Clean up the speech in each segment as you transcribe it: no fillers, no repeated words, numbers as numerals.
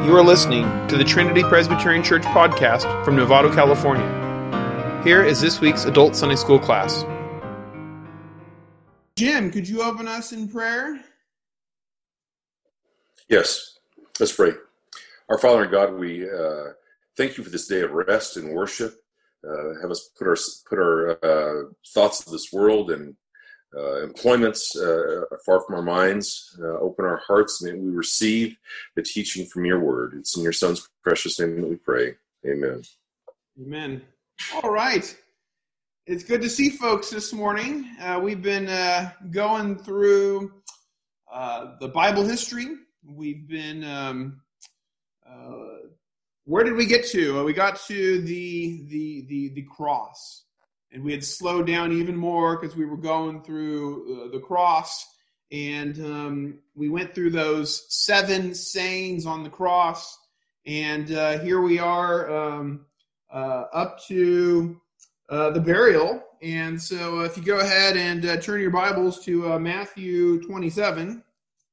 You are listening to the Trinity Presbyterian Church podcast from Novato, California. Here is this week's Adult Sunday School class. Jim, could you open us in prayer? Yes, let's pray. Our Father in God, we thank you for this day of rest and worship. Have us put our thoughts of this world and employments far from our minds. Open our hearts and we receive the teaching from your word. It's in your Son's precious name that we pray. Amen. Amen. All right. It's good to see folks this morning. We've been going through the Bible history. We've been, where did we get to? We got to the cross. And we had slowed down even more because we were going through the cross. And we went through those 7 sayings on the cross. And here we are up to the burial. And so if you go ahead and turn your Bibles to Matthew 27.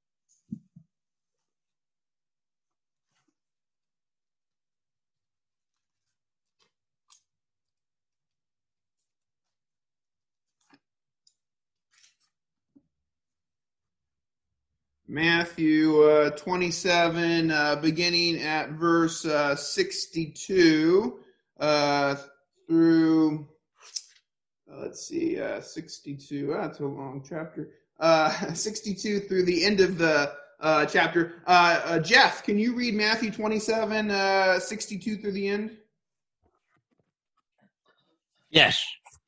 Matthew 27, beginning at verse 62 through, 62, that's a long chapter, 62 through the end of the chapter. Jeff, can you read Matthew 27, 62 through the end? Yes.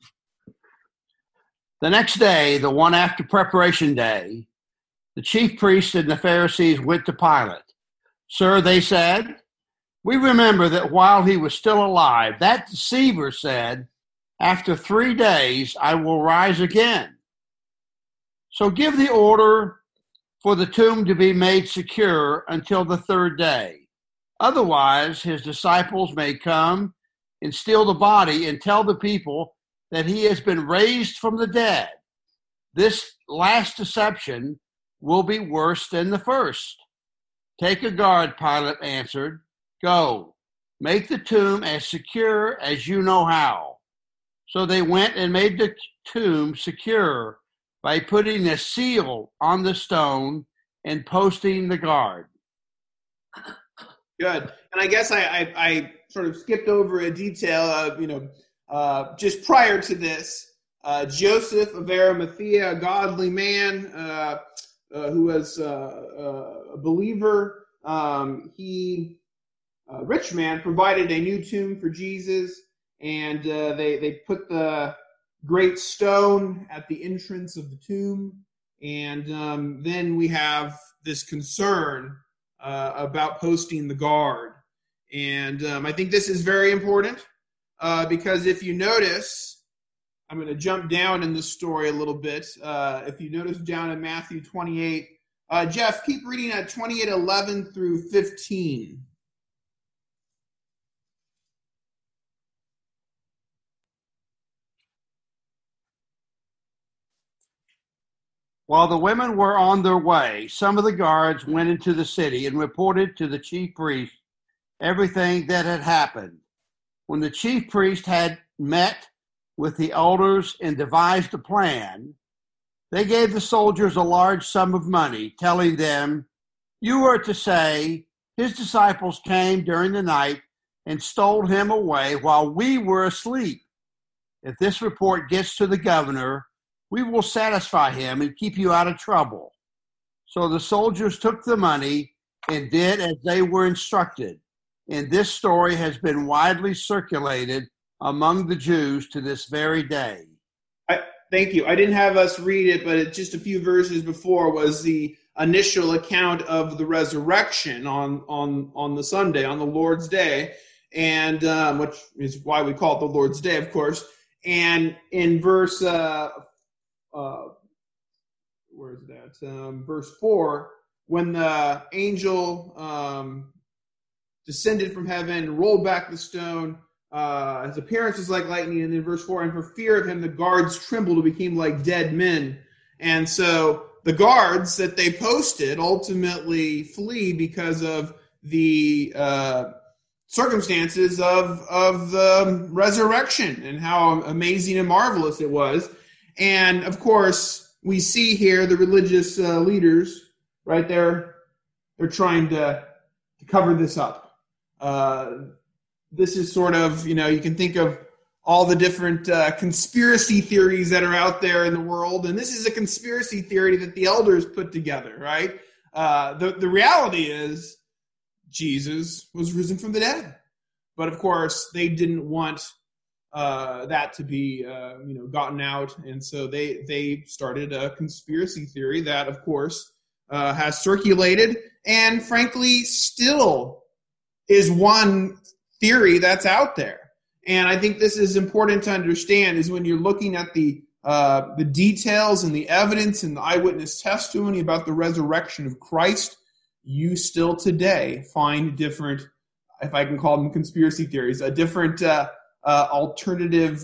The next day, the one after preparation day, the chief priests and the Pharisees went to Pilate. Sir, they said, we remember that while he was still alive, that deceiver said, after 3 days I will rise again. So give the order for the tomb to be made secure until the 3rd day. Otherwise, his disciples may come and steal the body and tell the people that he has been raised from the dead. This last deception will be worse than the first. Take a guard, Pilate answered. Go, make the tomb as secure as you know how. So they went and made the tomb secure by putting a seal on the stone and posting the guard. Good. And I guess I sort of skipped over a detail just prior to this. Joseph of Arimathea, a godly man, who was a believer, rich man, provided a new tomb for Jesus, and they put the great stone at the entrance of the tomb, and then we have this concern about posting the guard. And I think this is very important because if you notice, I'm going to jump down in the story a little bit. If you notice down in Matthew 28, Jeff, keep reading at 28:11 through 15. While the women were on their way, some of the guards went into the city and reported to the chief priest everything that had happened. When the chief priest had met with the elders and devised a plan, they gave the soldiers a large sum of money, telling them, you are to say, his disciples came during the night and stole him away while we were asleep. If this report gets to the governor, we will satisfy him and keep you out of trouble. So the soldiers took the money and did as they were instructed. And this story has been widely circulated among the Jews to this very day. Thank you. I didn't have us read it, but just a few verses before was the initial account of the resurrection on the Sunday, on the Lord's Day, and which is why we call it the Lord's Day, of course. And in verse, where is that? Verse 4, when the angel descended from heaven, rolled back the stone, his appearance was like lightning, and in verse 4, and for fear of him, the guards trembled and became like dead men. And so the guards that they posted ultimately flee because of the circumstances of the resurrection and how amazing and marvelous it was. And of course, we see here the religious leaders right there. They're trying to cover this up. This is sort of, you can think of all the different conspiracy theories that are out there in the world. And this is a conspiracy theory that the elders put together, right? The reality is Jesus was risen from the dead. But of course, they didn't want that to be, gotten out. And so they started a conspiracy theory that, of course, has circulated and frankly still is one theory that's out there. And I think this is important to understand is when you're looking at the details and the evidence and the eyewitness testimony about the resurrection of Christ, you still today find different, if I can call them conspiracy theories, different alternative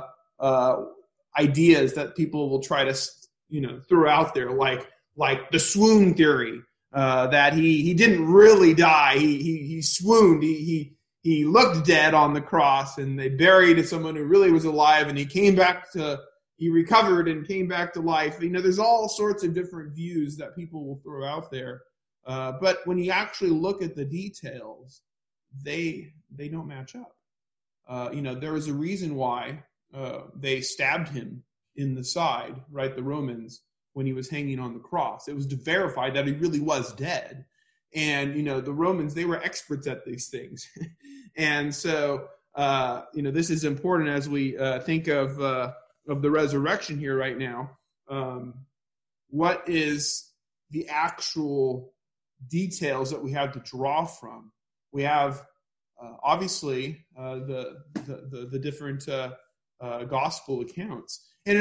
ideas that people will try to, throw out there, like the swoon theory, that he didn't really die, he swooned, he looked dead on the cross, and they buried someone who really was alive, and he recovered and came back to life. There's all sorts of different views that people will throw out there. But when you actually look at the details, they don't match up. There was a reason why they stabbed him in the side, right, the Romans, when he was hanging on the cross. It was to verify that he really was dead. And, the Romans, they were experts at these things. And so, this is important as we think of the resurrection here right now. What is the actual details that we have to draw from? We have, obviously, the different gospel accounts. And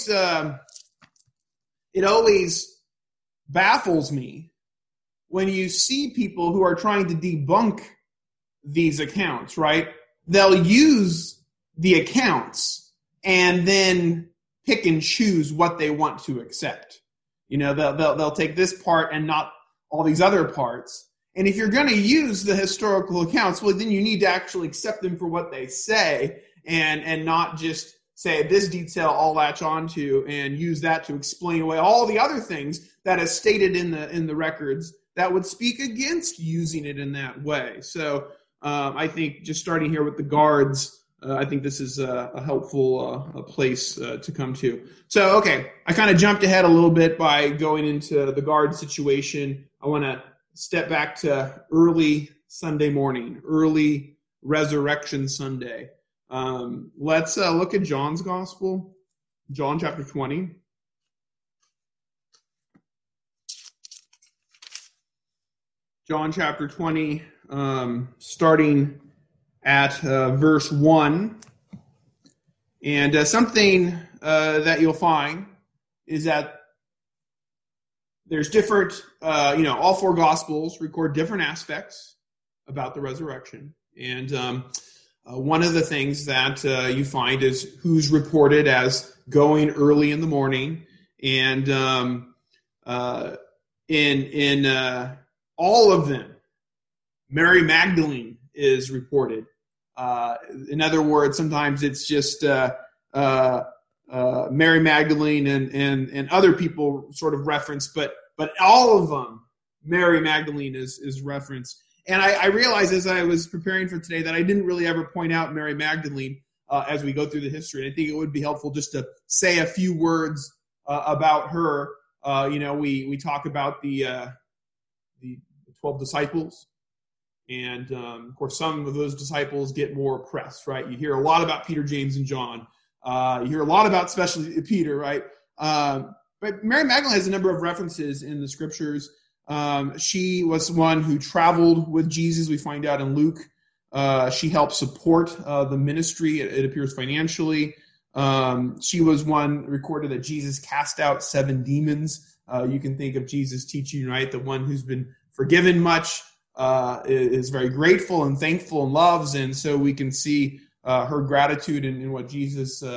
it always baffles me when you see people who are trying to debunk these accounts, right? They'll use the accounts and then pick and choose what they want to accept. They'll take this part and not all these other parts. And if you're going to use the historical accounts, well, then you need to actually accept them for what they say and not just say this detail I'll latch onto and use that to explain away all the other things that is stated in the records that would speak against using it in that way. So I think just starting here with the guards, I think this is a helpful place to come to. So, okay, I kind of jumped ahead a little bit by going into the guard situation. I want to step back to early Sunday morning, early Resurrection Sunday. Let's look at John's Gospel, John chapter 20. John chapter 20, starting at verse 1. And something that you'll find is that there's different, all four Gospels record different aspects about the resurrection. And one of the things that you find is who's reported as going early in the morning. And in all of them, Mary Magdalene is reported. In other words, sometimes it's just Mary Magdalene and other people sort of referenced, but all of them, Mary Magdalene is referenced. And I realized as I was preparing for today that I didn't really ever point out Mary Magdalene as we go through the history. And I think it would be helpful just to say a few words about her. We talk about the 12 disciples. And, of course, some of those disciples get more press, right? You hear a lot about Peter, James, and John. You hear a lot about especially Peter, right? But Mary Magdalene has a number of references in the scriptures. She was one who traveled with Jesus, we find out in Luke. She helped support the ministry, it appears financially. She was one recorded that Jesus cast out 7 demons. You can think of Jesus teaching, right? The one who's been forgiven much is very grateful and thankful and loves. And so we can see her gratitude in what Jesus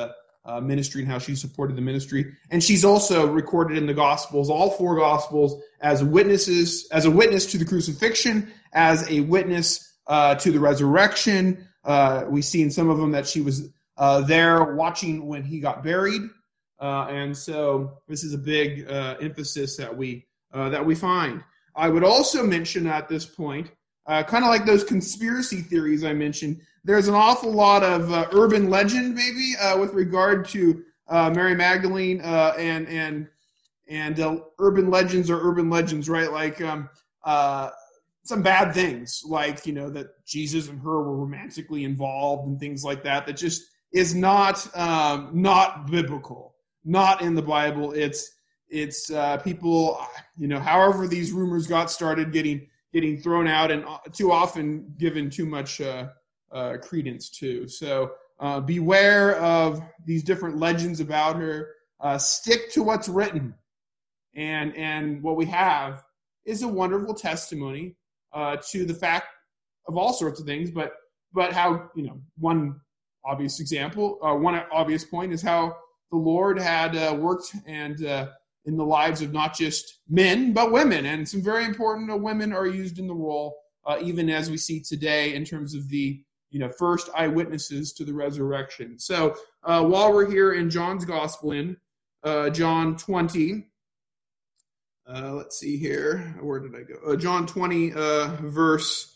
ministry and how she supported the ministry. And she's also recorded in the Gospels, all four Gospels, as witnesses, as a witness to the crucifixion, as a witness to the resurrection. We see in some of them that she was there watching when he got buried. And so this is a big emphasis that we find. I would also mention at this point, kind of like those conspiracy theories I mentioned, there's an awful lot of urban legend, maybe, with regard to Mary Magdalene, and urban legends are urban legends, right? Like some bad things, like, that Jesus and her were romantically involved and things like that. That just is not biblical, not in the Bible. It's people, however these rumors got started, getting thrown out and too often given too much credence to. So beware of these different legends about her. Stick to what's written, and what we have is a wonderful testimony to the fact of all sorts of things. But how, one obvious example, one obvious point is how the Lord had worked and in the lives of not just men but women, and some very important women are used in the role, even as we see today in terms of the first eyewitnesses to the resurrection. So while we're here in John's Gospel, in John 20, let's see here, where did I go? John 20, verse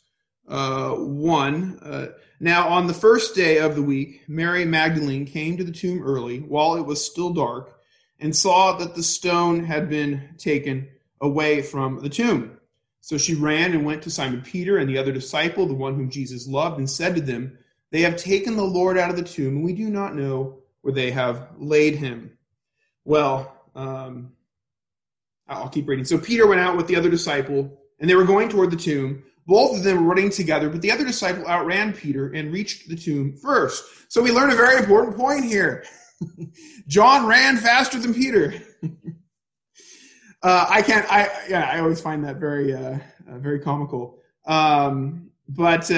1. Now on the first day of the week, Mary Magdalene came to the tomb early, while it was still dark, and saw that the stone had been taken away from the tomb. So she ran and went to Simon Peter and the other disciple, the one whom Jesus loved, and said to them, "They have taken the Lord out of the tomb, and we do not know where they have laid him." Well, I'll keep reading. So Peter went out with the other disciple, and they were going toward the tomb. Both of them were running together, but the other disciple outran Peter and reached the tomb first. So we learn a very important point here. John ran faster than Peter. I always find that very, very comical. But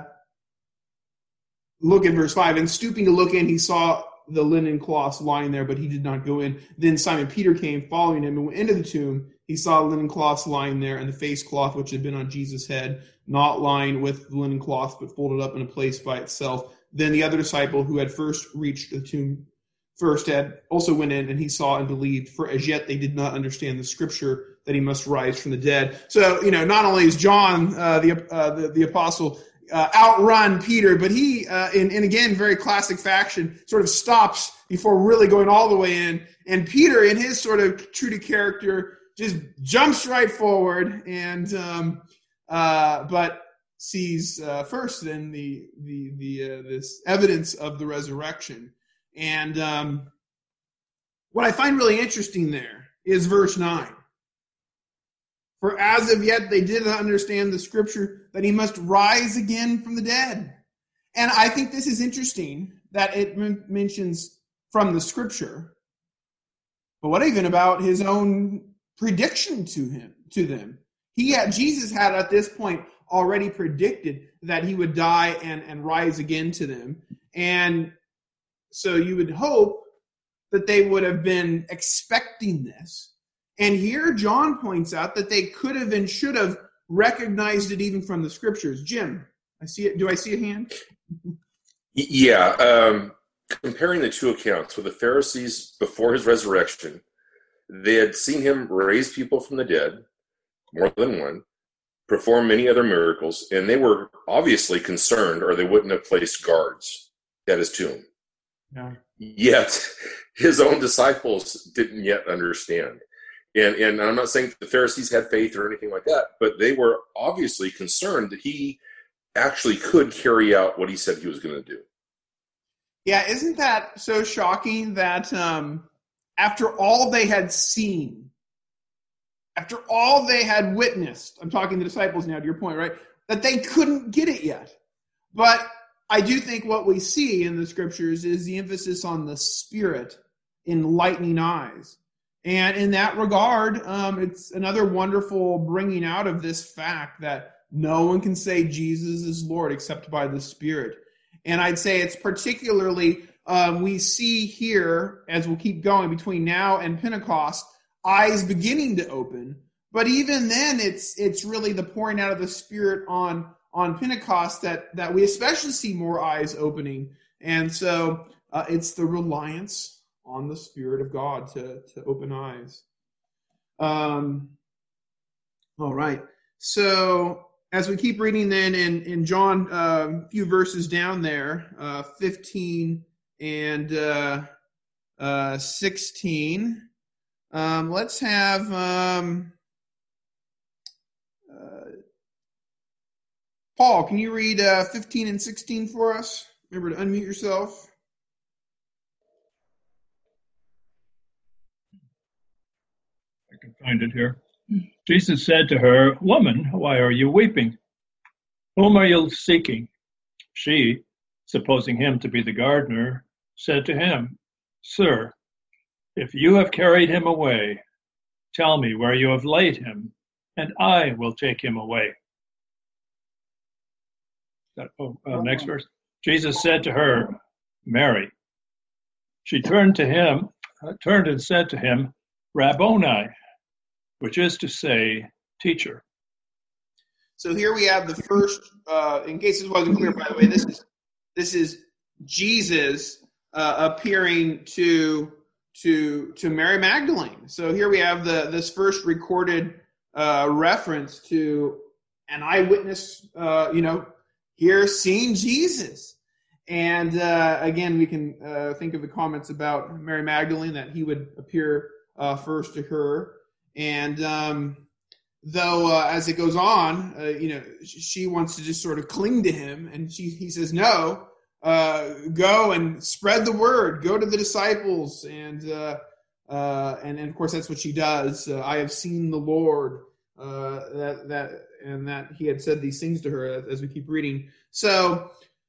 look at verse 5. And stooping to look in, he saw the linen cloths lying there, but he did not go in. Then Simon Peter came, following him, and went into the tomb. He saw linen cloths lying there, and the face cloth which had been on Jesus' head, not lying with the linen cloth, but folded up in a place by itself. Then the other disciple, who had first reached the tomb first, had also went in, and he saw and believed, for as yet they did not understand the scripture that he must rise from the dead. So, not only is John, the apostle, outrun Peter, but he, in again, very classic fashion, sort of stops before really going all the way in. And Peter, in his sort of true to character, just jumps right forward and, but sees first then this evidence of the resurrection. And what I find really interesting there is verse 9. For as of yet they did not understand the scripture that he must rise again from the dead. And I think this is interesting that it mentions from the scripture. But what even about his own prediction to them? Jesus had at this point already predicted that he would die and rise again to them. And so you would hope that they would have been expecting this. And here John points out that they could have and should have recognized it even from the scriptures. Jim, I see it. Do I see a hand? Yeah. Comparing the two accounts, with the Pharisees before his resurrection, they had seen him raise people from the dead, more than one, perform many other miracles, and they were obviously concerned, or they wouldn't have placed guards at his tomb. No. Yet his own disciples didn't yet understand. And I'm not saying that the Pharisees had faith or anything like that, but they were obviously concerned that he actually could carry out what he said he was going to do. Yeah, isn't that so shocking that after all they had seen, after all they had witnessed, I'm talking to the disciples now, to your point, right, that they couldn't get it yet. But I do think what we see in the scriptures is the emphasis on the Spirit enlightening eyes. And in that regard, it's another wonderful bringing out of this fact that no one can say Jesus is Lord except by the Spirit. And I'd say it's particularly we see here, as we'll keep going between now and Pentecost, eyes beginning to open. But even then, it's really the pouring out of the Spirit on Pentecost that we especially see more eyes opening. And so it's the reliance on the Spirit of God to open eyes. All right. So as we keep reading then in John, a few verses down there, 15 and 16, let's have Paul, can you read 15 and 16 for us? Remember to unmute yourself. I can find it here. Jesus said to her, "Woman, why are you weeping? Whom are you seeking?" She, supposing him to be the gardener, said to him, "Sir, if you have carried him away, tell me where you have laid him, and I will take him away." Next verse. Jesus said to her, "Mary." She turned and said to him, "Rabboni," which is to say, teacher. So here we have the first, in case this wasn't clear, by the way, this is Jesus appearing to Mary Magdalene. So here we have this first recorded reference to an eyewitness, here seeing Jesus. And again, we can think of the comments about Mary Magdalene, that he would appear first to her. And though as it goes on, she wants to just sort of cling to him. And he says, no, go and spread the word, go to the disciples. And of course, that's what she does. I have seen the Lord, that he had said these things to her, as we keep reading. So,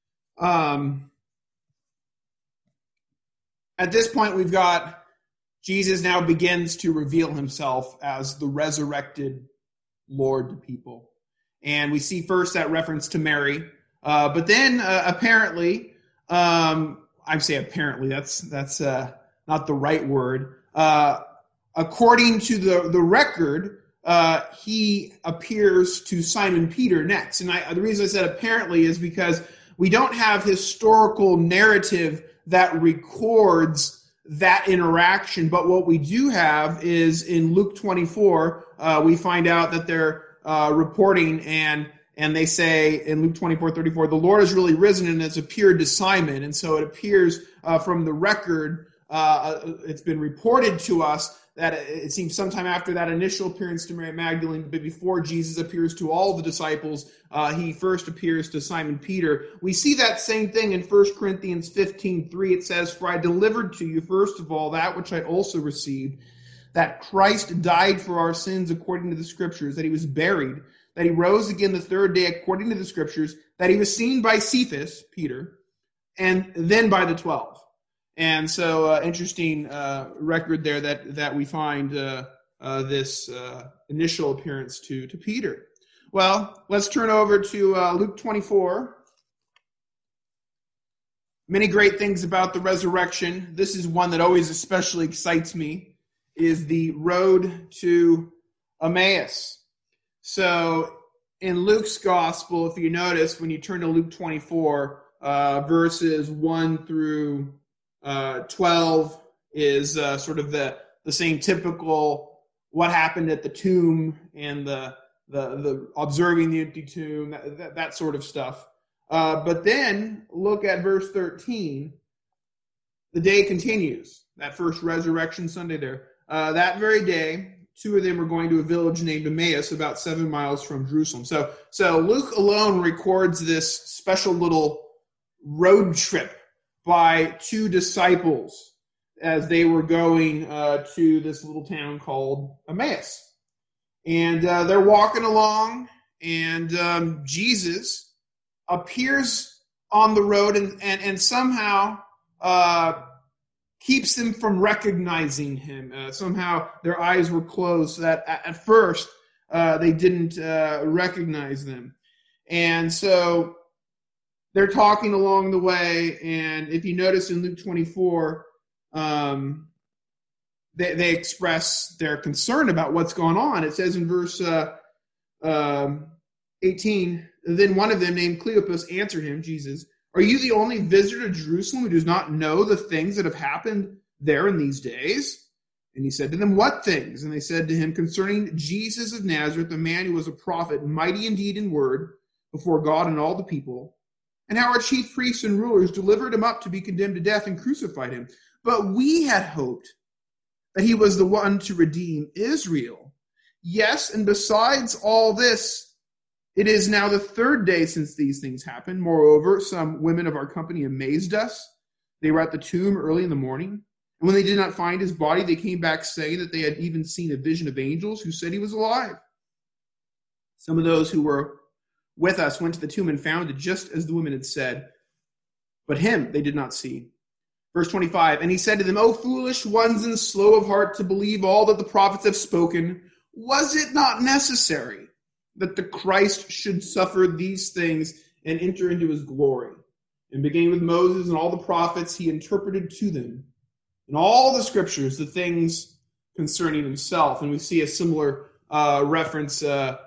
at this point, we've got Jesus now begins to reveal himself as the resurrected Lord to people. And we see first that reference to Mary, but then apparently, I say apparently, that's not the right word. According to the record, he appears to Simon Peter next. And the reason I said apparently is because we don't have historical narrative that records that interaction. But what we do have is in Luke 24, we find out that they're reporting and they say in Luke 24:34, the Lord has really risen and has appeared to Simon. And so it appears from the record, it's been reported to us that it seems sometime after that initial appearance to Mary Magdalene, but before Jesus appears to all the disciples, he first appears to Simon Peter. We see that same thing in 1 Corinthians 15:3. It says, "For I delivered to you first of all that which I also received, that Christ died for our sins according to the Scriptures, that he was buried, that he rose again the third day according to the Scriptures, that he was seen by Cephas," Peter, "and then by the 12. And so, interesting record there that we find this initial appearance to Peter. Well, let's turn over to Luke 24. Many great things about the resurrection. This is one that always especially excites me, is the road to Emmaus. So in Luke's gospel, if you notice, when you turn to Luke 24, verses 1 through 12 is sort of the same typical what happened at the tomb and the observing the empty tomb, that sort of stuff. But then look at verse 13. The day continues. That first resurrection Sunday there. That very day, two of them were going to a village named Emmaus, about 7 miles from Jerusalem. So Luke alone records this special little road trip by two disciples as they were going to this little town called Emmaus. And they're walking along, and Jesus appears on the road and somehow keeps them from recognizing him. Somehow their eyes were closed so that at first they didn't recognize them. And so they're talking along the way, and if you notice in Luke 24, they express their concern about what's going on. It says in verse 18, then one of them named Cleopas answered him, Jesus, are you the only visitor to Jerusalem who does not know the things that have happened there in these days? And he said to them, what things? And they said to him, concerning Jesus of Nazareth, a man who was a prophet, mighty indeed in word before God and all the people, and how our chief priests and rulers delivered him up to be condemned to death and crucified him. But we had hoped that he was the one to redeem Israel. Yes, and besides all this, it is now the third day since these things happened. Moreover, some women of our company amazed us. They were at the tomb early in the morning. And when they did not find his body, they came back saying that they had even seen a vision of angels who said he was alive. Some of those who were with us went to the tomb and found it just as the women had said. But him they did not see. Verse 25, and he said to them, O foolish ones and slow of heart to believe all that the prophets have spoken, was it not necessary that the Christ should suffer these things and enter into his glory? And beginning with Moses and all the prophets, he interpreted to them in all the scriptures the things concerning himself. And we see a similar reference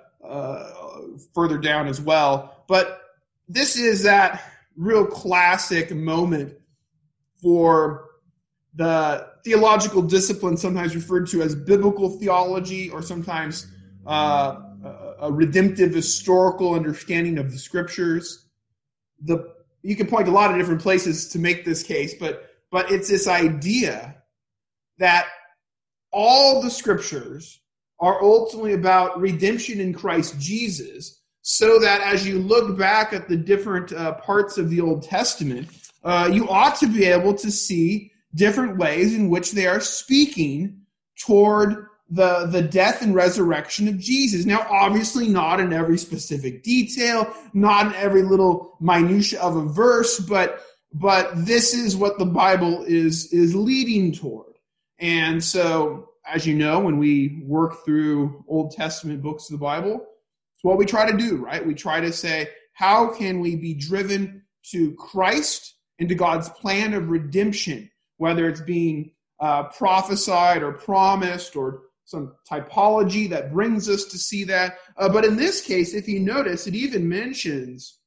further down as well. But this is that real classic moment for the theological discipline sometimes referred to as biblical theology, or sometimes a redemptive historical understanding of the scriptures. You can point to a lot of different places to make this case, but it's this idea that all the scriptures are ultimately about redemption in Christ Jesus, so that as you look back at the different parts of the Old Testament, you ought to be able to see different ways in which they are speaking toward the death and resurrection of Jesus. Now, obviously not in every specific detail, not in every little minutia of a verse, but this is what the Bible is leading toward. And so, as you know, when we work through Old Testament books of the Bible, it's what we try to do, right? We try to say, how can we be driven to Christ and to God's plan of redemption, whether it's being prophesied or promised or some typology that brings us to see that. But in this case, if you notice, it even mentions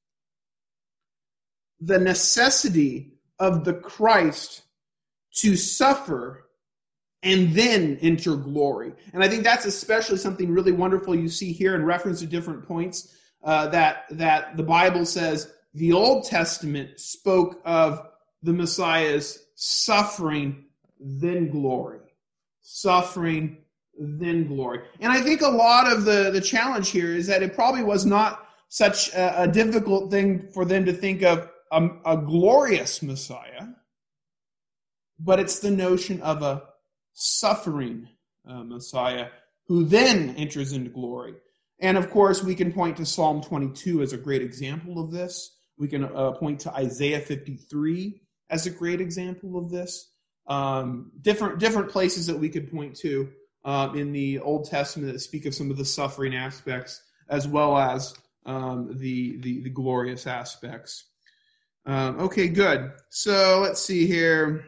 the necessity of the Christ to suffer and then enter glory. And I think that's especially something really wonderful you see here in reference to different points that the Bible says the Old Testament spoke of the Messiah's suffering, then glory. Suffering, then glory. And I think a lot of the challenge here is that it probably was not such a difficult thing for them to think of a glorious Messiah, but it's the notion of a suffering Messiah who then enters into glory. And of course, we can point to Psalm 22 as a great example of this. We can point to Isaiah 53 as a great example of this. Different places that we could point to in the Old Testament that speak of some of the suffering aspects as well as the glorious aspects. Okay, good. So let's see here.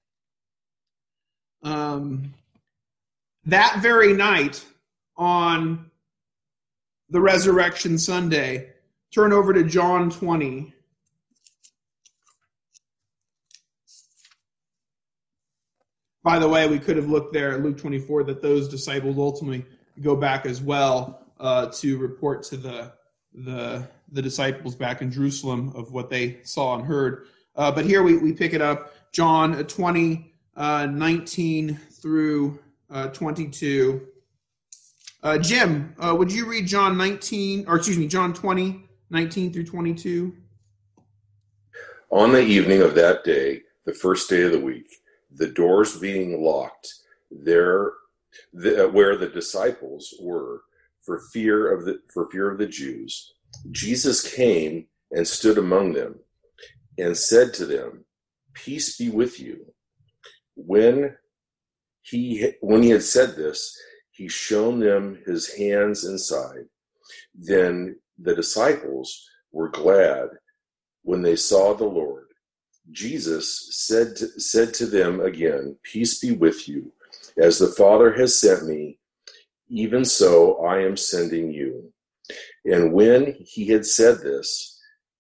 That very night on the Resurrection Sunday, turn over to John 20. By the way, we could have looked there at Luke 24 that those disciples ultimately go back as well to report to the disciples back in Jerusalem of what they saw and heard. But here we pick it up, John 20, 19 through 22. Jim, would you read John 20, 19 through 22? On the evening of that day, the first day of the week, the doors being locked where the disciples were for fear of the Jews, Jesus came and stood among them and said to them, "Peace be with you." When he had said this, he showed them his hands and side. Then the disciples were glad when they saw the Lord. Jesus said to them again, "Peace be with you. As the Father has sent me, even so I am sending you." And when he had said this,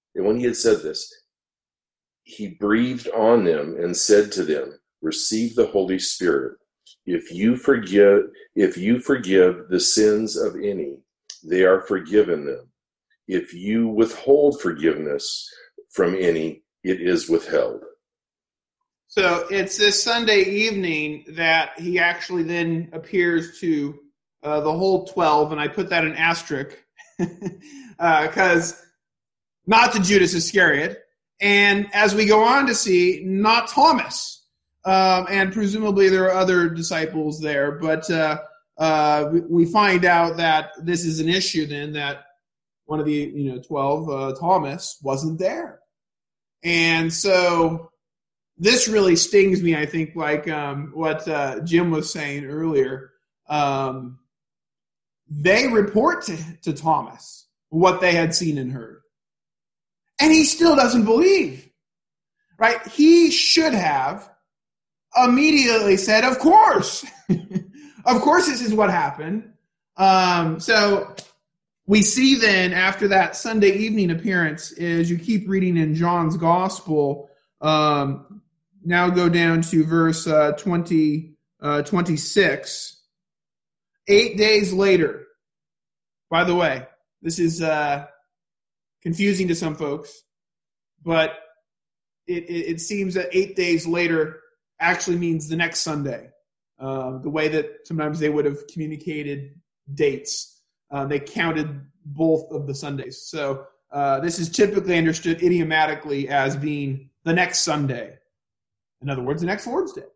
he breathed on them and said to them, "Receive the Holy Spirit. If you forgive the sins of any, they are forgiven them. If you withhold forgiveness from any, it is withheld." So it's this Sunday evening that he actually then appears to the whole 12, and I put that in asterisk because not to Judas Iscariot, and as we go on to see, not Thomas, and presumably there are other disciples there, but we find out that this is an issue then, that one of the 12, Thomas, wasn't there. And so this really stings me, I think, like what Jim was saying earlier. They report to Thomas what they had seen and heard. And he still doesn't believe. Right? He should have immediately said, of course. Of course this is what happened. So we see then, after that Sunday evening appearance, as you keep reading in John's Gospel, now go down to verse 26. 8 days later, by the way, this is confusing to some folks, but it seems that 8 days later actually means the next Sunday. The way that sometimes they would have communicated dates. They counted both of the Sundays. So this is typically understood idiomatically as being the next Sunday. In other words, the next Lord's Day.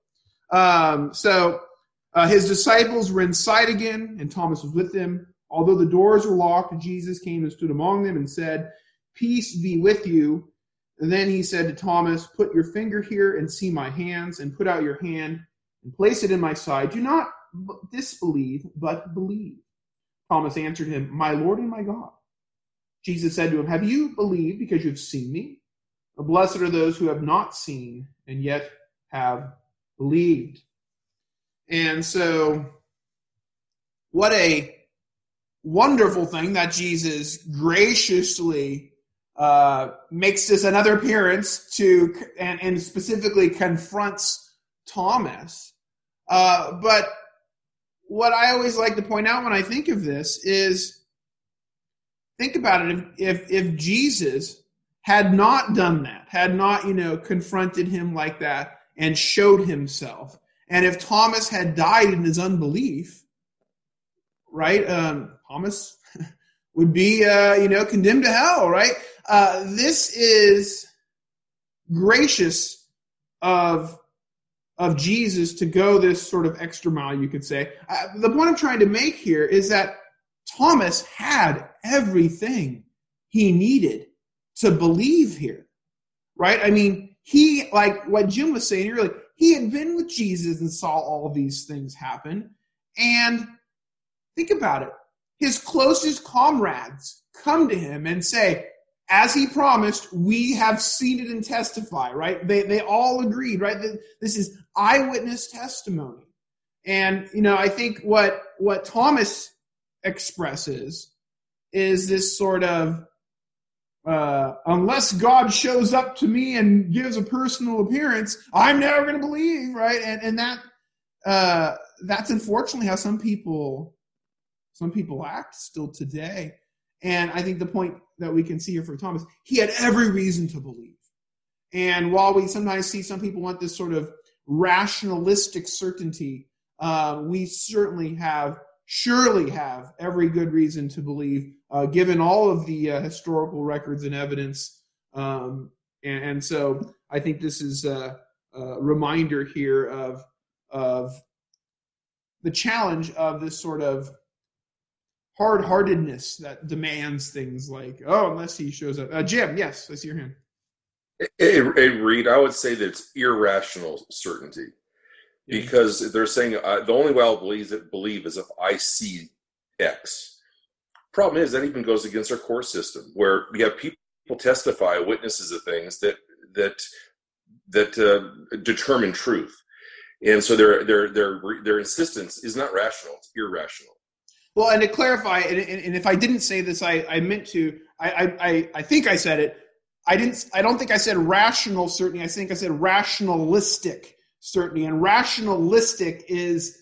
So his disciples were inside again, and Thomas was with them. Although the doors were locked, Jesus came and stood among them and said, "Peace be with you." And then he said to Thomas, "Put your finger here and see my hands, and put out your hand and place it in my side. Do not disbelieve, but believe." Thomas answered him, "My Lord and my God." Jesus said to him, "Have you believed because you have seen me? Blessed are those who have not seen and yet have believed." And so, what a wonderful thing that Jesus graciously makes this another appearance to, and specifically confronts Thomas. But what I always like to point out when I think of this is, think about it. If Jesus had not done that, had not, confronted him like that and showed himself, and if Thomas had died in his unbelief, right, Thomas would be, condemned to hell, right? This is gracious of Jesus to go this sort of extra mile, you could say. The point I'm trying to make here is that Thomas had everything he needed to believe here, right? I mean, he, like what Jim was saying earlier, he had been with Jesus and saw all these things happen. And think about it. His closest comrades come to him and say, as he promised, we have seen it and testify, right? They all agreed, right? This is eyewitness testimony. And, I think what Thomas expresses is this sort of, unless God shows up to me and gives a personal appearance, I'm never going to believe, right? And that's unfortunately how some people act still today. And I think the point that we can see here for Thomas, he had every reason to believe. And while we sometimes see some people want this sort of rationalistic certainty, we surely have every good reason to believe, given all of the historical records and evidence. And so I think this is a reminder here of the challenge of this sort of hard-heartedness that demands things like, unless he shows up. Jim, yes, I see your hand. Hey, Reed, I would say that it's irrational certainty, because they're saying the only way I'll believe is if I see X. Problem is, that even goes against our court system, where we have people testify, witnesses of things that determine truth. And so their insistence is not rational; it's irrational. Well, and to clarify, and if I didn't say this, I meant to. I think I said it. I don't think I said rational. Certainly, I think I said rationalistic. Certainly, and rationalistic is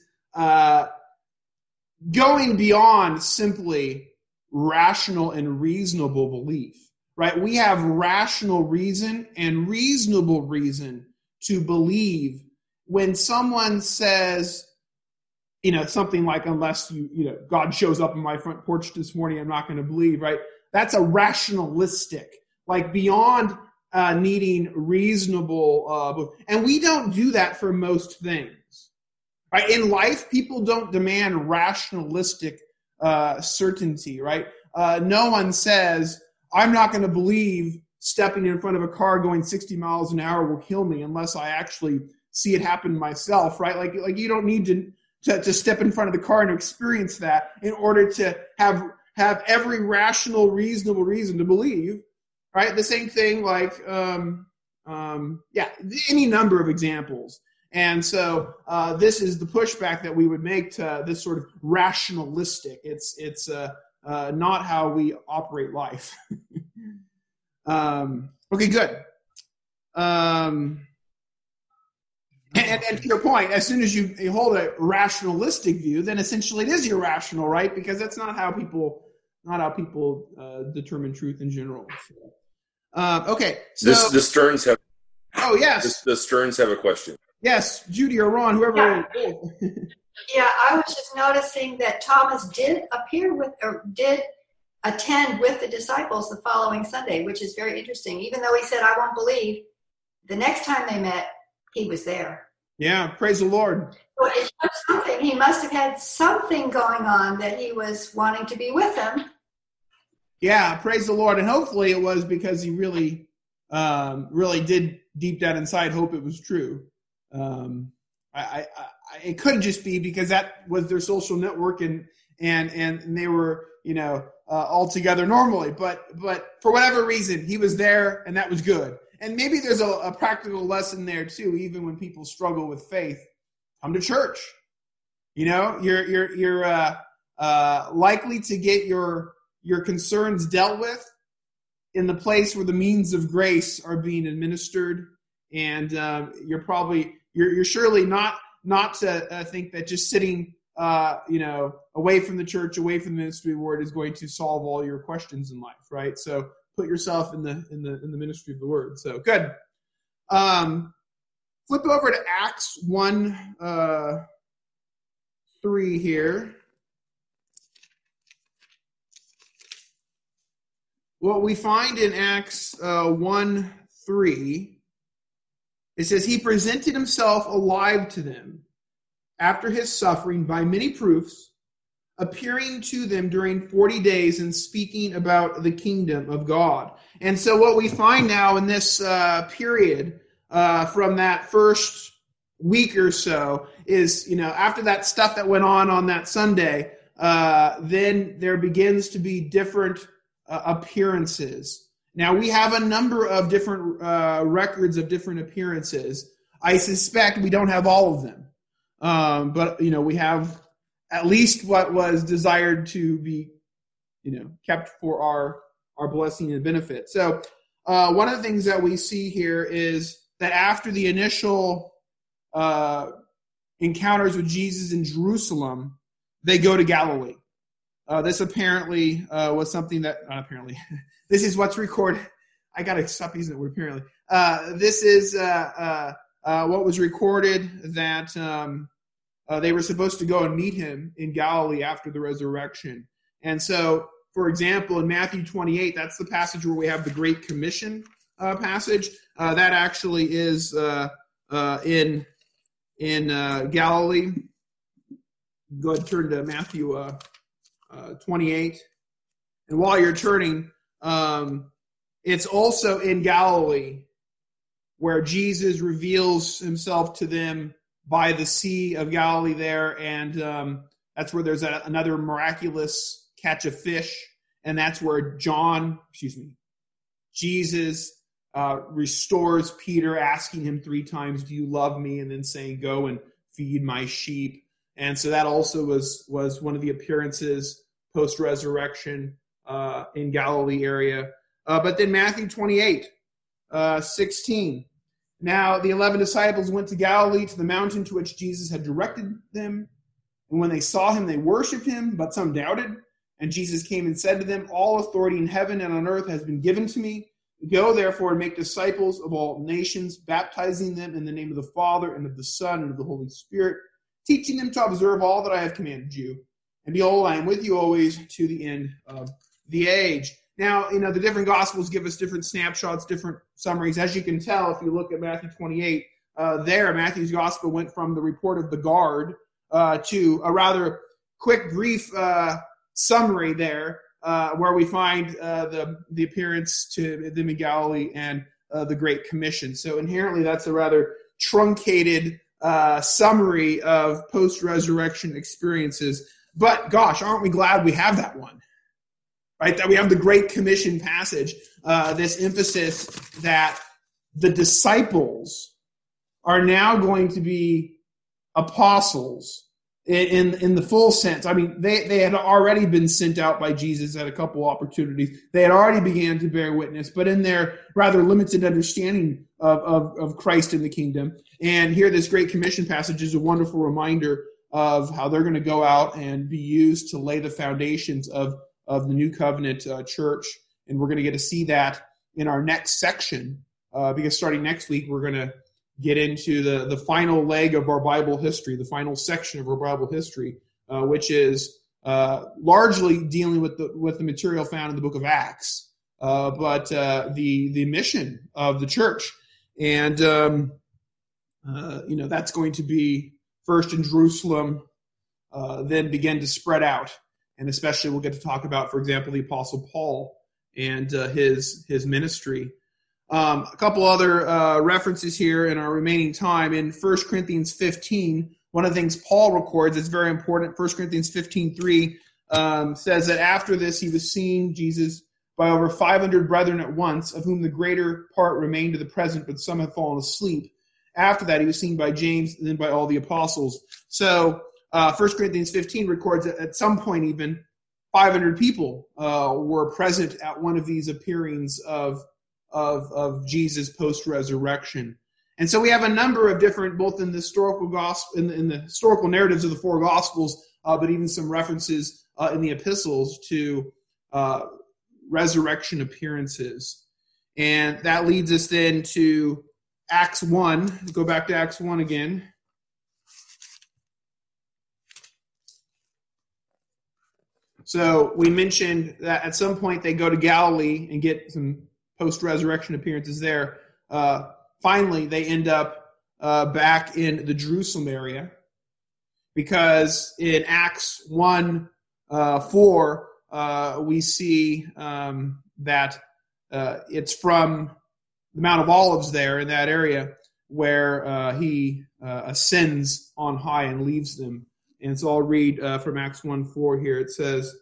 going beyond simply rational and reasonable belief. Right? We have rational reason and reasonable reason to believe when someone says, something like, unless God shows up in my front porch this morning, I'm not going to believe, right? That's a rationalistic, like beyond needing reasonable, and we don't do that for most things, right? In life, people don't demand rationalistic certainty, right? No one says, I'm not going to believe stepping in front of a car going 60 miles an hour will kill me unless I actually see it happen myself, right? Like you don't need to step in front of the car and experience that in order to have every rational, reasonable reason to believe, right? The same thing, like any number of examples. And so this is the pushback that we would make to this sort of rationalistic. It's not how we operate life. Okay, good. And to your point, as soon as you hold a rationalistic view, then essentially it is irrational, right? Because that's not how people determine truth in general. So, okay, so the Stearns have. Oh yes, the Stearns have a question. Yes, Judy or Ron, whoever. Yeah, I was just noticing that Thomas did attend with the disciples the following Sunday, which is very interesting. Even though he said, I won't believe, the next time they met, he was there. Yeah, praise the Lord. So it shows something. He must have had something going on that he was wanting to be with them. Yeah, praise the Lord. And hopefully it was because he really did deep down inside hope it was true. It could just be because that was their social network and they were, all together normally. But for whatever reason, he was there and that was good. And maybe there's a practical lesson there too, even when people struggle with faith. Come to church. You're likely to get your concerns dealt with in the place where the means of grace are being administered, and you're surely not to think that just sitting away from the church, away from the ministry word is going to solve all your questions in life, right? So put yourself in the ministry of the word. So good. Flip over to Acts 1:3 here. What we find in Acts 1:3, it says, he presented himself alive to them after his suffering by many proofs, appearing to them during 40 days and speaking about the kingdom of God. And so what we find now in this period from that first week or so is, after that stuff that went on that Sunday, then there begins to be different appearances. Now, we have a number of different records of different appearances. I suspect we don't have all of them. But, we have at least what was desired to be, kept for our blessing and benefit. So one of the things that we see here is that after the initial encounters with Jesus in Jerusalem, they go to Galilee. This apparently was something that, not apparently, this is what's recorded. I got to stop using the word apparently. This is what was recorded that they were supposed to go and meet him in Galilee after the resurrection. And so, for example, in Matthew 28, that's the passage where we have the Great Commission passage. That actually is in Galilee. Go ahead and turn to Matthew 28. And while you're turning, it's also in Galilee where Jesus reveals himself to them by the Sea of Galilee there, and that's where there's another miraculous catch of fish, and that's where John Jesus restores Peter, asking him 3 times, "Do you love me?" and then saying, "Go and feed my sheep." And so that also was one of the appearances post-resurrection in Galilee area. But then Matthew 28, 16. Now the 11 disciples went to Galilee, to the mountain to which Jesus had directed them. And when they saw him, they worshipped him, but some doubted. And Jesus came and said to them, "All authority in heaven and on earth has been given to me. Go therefore and make disciples of all nations, baptizing them in the name of the Father and of the Son and of the Holy Spirit, teaching them to observe all that I have commanded you. And behold, I am with you always to the end of the age." Now, the different Gospels give us different snapshots, different summaries. As you can tell, if you look at Matthew 28, Matthew's Gospel went from the report of the guard to a rather quick, brief summary there, where we find the appearance to them in Galilee and the Great Commission. So inherently, that's a rather truncated summary of post-resurrection experiences. But gosh, aren't we glad we have that one? Right? That we have the Great Commission passage, this emphasis that the disciples are now going to be apostles in the full sense. I mean, they had already been sent out by Jesus at a couple opportunities. They had already began to bear witness, but in their rather limited understanding of Christ and the kingdom. And here, this Great Commission passage is a wonderful reminder of how they're going to go out and be used to lay the foundations of the New Covenant church. And we're going to get to see that in our next section, because starting next week, we're going to get into the final leg of our Bible history, the final section of our Bible history, which is largely dealing with the material found in the book of Acts, but the mission of the church. And, that's going to be first in Jerusalem, then begin to spread out. And especially we'll get to talk about, for example, the Apostle Paul and his ministry. A couple other references here in our remaining time. In 1 Corinthians 15, one of the things Paul records is very important. 1 Corinthians 15:3 says that after this he was seen, Jesus, by over 500 brethren at once, of whom the greater part remain to the present, but some have fallen asleep. After that he was seen by James, and then by all the apostles. So 1 Corinthians 15 records that at some point even 500 people were present at one of these appearings of Jesus post-resurrection. And so we have a number of different, both in the historical gospel, in the historical narratives of the 4 Gospels, but even some references in the epistles to resurrection appearances. And that leads us then to Acts 1. Go back to Acts 1 again. So we mentioned that at some point they go to Galilee and get some post-resurrection appearances there. Finally, they end up back in the Jerusalem area, because in Acts 1:4 we see that it's from the Mount of Olives there in that area where he ascends on high and leaves them. And so I'll read from Acts 1:4 here. It says,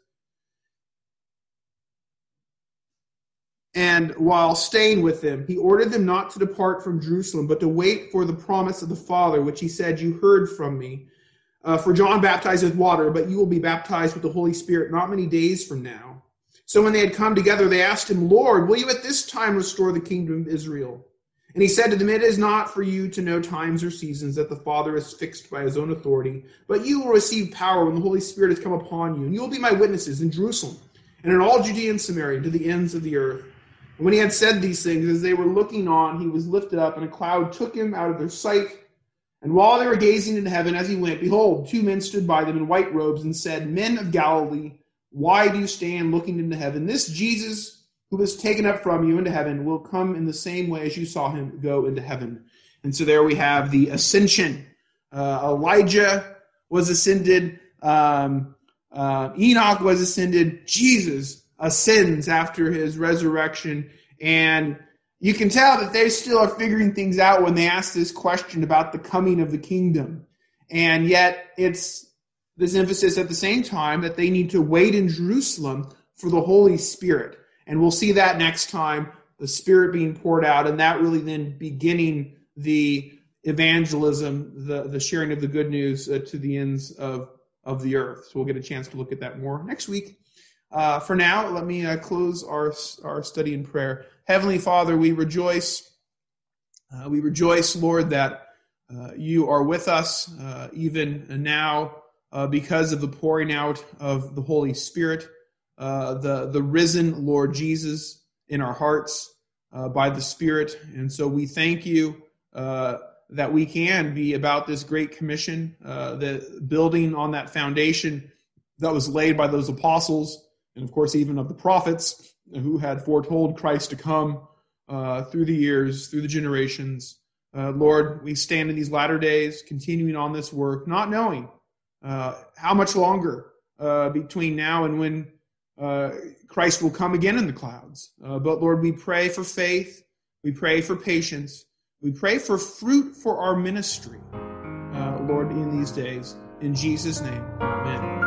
"And while staying with them, he ordered them not to depart from Jerusalem, but to wait for the promise of the Father, which he said, 'You heard from me. For John baptized with water, but you will be baptized with the Holy Spirit not many days from now.' So when they had come together, they asked him, 'Lord, will you at this time restore the kingdom of Israel?' And he said to them, 'It is not for you to know times or seasons that the Father has fixed by his own authority, but you will receive power when the Holy Spirit has come upon you, and you will be my witnesses in Jerusalem and in all Judea and Samaria and to the ends of the earth.' And when he had said these things, as they were looking on, he was lifted up, and a cloud took him out of their sight. And while they were gazing into heaven as he went, behold, 2 men stood by them in white robes and said, 'Men of Galilee, why do you stand looking into heaven? This Jesus who was taken up from you into heaven will come in the same way as you saw him go into heaven.'" And so there we have the ascension. Elijah was ascended. Enoch was ascended. Jesus ascends after his resurrection. And you can tell that they still are figuring things out when they ask this question about the coming of the kingdom. And yet it's this emphasis at the same time that they need to wait in Jerusalem for the Holy Spirit. And we'll see that next time, the Spirit being poured out, and that really then beginning the evangelism, the sharing of the good news to the ends of the earth. So we'll get a chance to look at that more next week. For now, let me close our study in prayer. Heavenly Father, we rejoice, Lord, that you are with us even now because of the pouring out of the Holy Spirit, the risen Lord Jesus in our hearts by the Spirit. And so we thank you that we can be about this great commission, the building on that foundation that was laid by those apostles, and of course even of the prophets who had foretold Christ to come through the years, through the generations. Lord, we stand in these latter days, continuing on this work, not knowing how much longer between now and when Christ will come again in the clouds. But Lord, we pray for faith. We pray for patience. We pray for fruit for our ministry, Lord, in these days. In Jesus' name, amen.